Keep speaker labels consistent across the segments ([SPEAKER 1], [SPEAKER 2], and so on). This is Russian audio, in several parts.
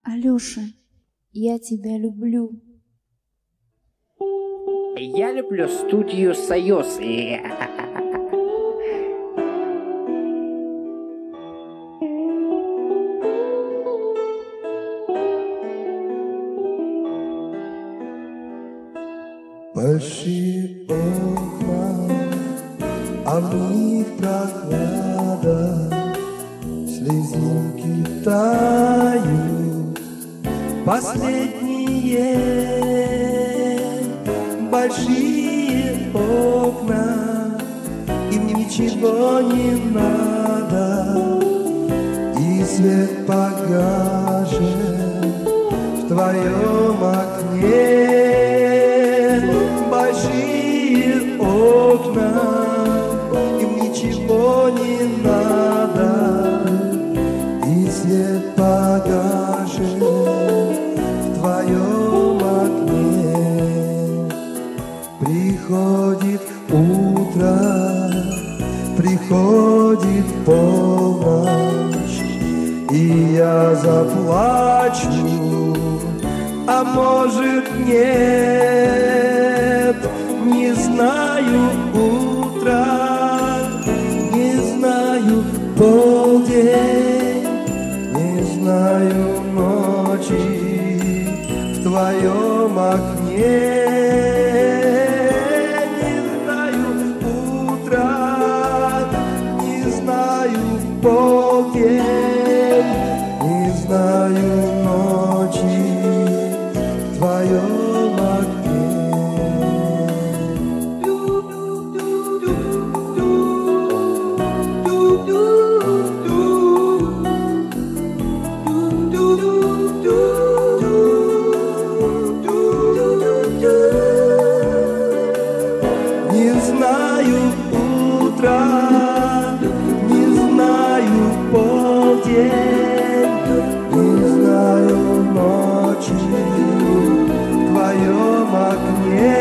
[SPEAKER 1] Алёша, я тебя люблю.
[SPEAKER 2] Я люблю студию «Союз».
[SPEAKER 3] Большие окна, а в них прохлада, слезинки тают, последние большие окна, им ничего не надо, и свет погашен в твоем окне. Большие окна, им ничего не надо, и свет погашен в твоем окне. Приходит утро, приходит полночь, и я заплачу, а может нет, не знаю утра, не знаю полдень, не знаю ночи в твоем окне. Не знаю утра, не знаю полдень, не знаю ночи в твоем окне. Не знаю утра, не знаю полдень, не знаю ночи в твоем окне.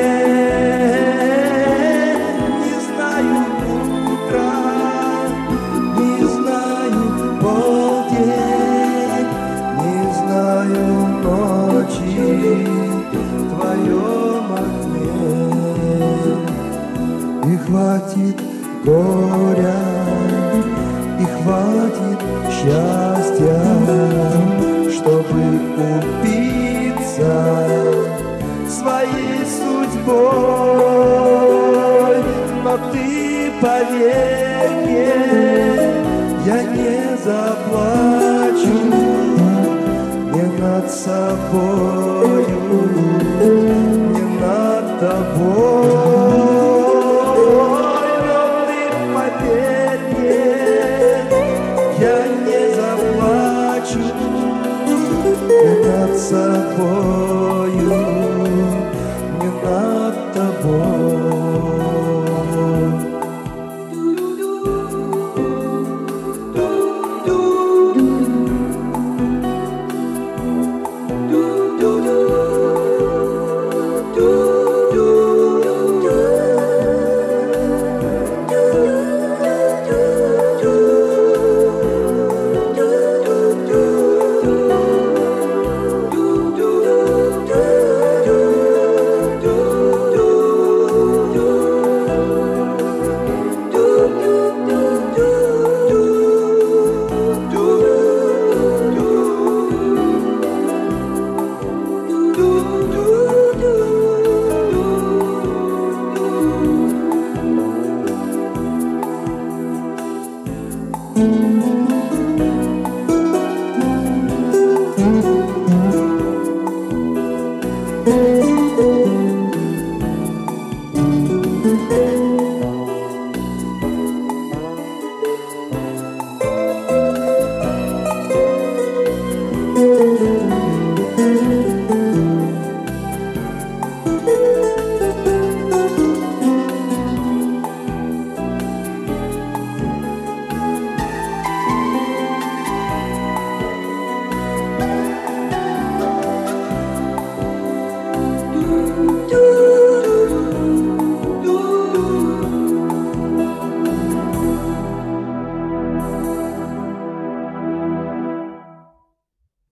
[SPEAKER 3] Не знаю утра, не знаю полдень, не знаю ночи в твоем окне. И хватит горя, и хватит счастья, чтобы упиться своей судьбой. Но ты поверь мне, я не заплачу не над собою, не над тобой. Я не заплачу не над собою, не над тобой.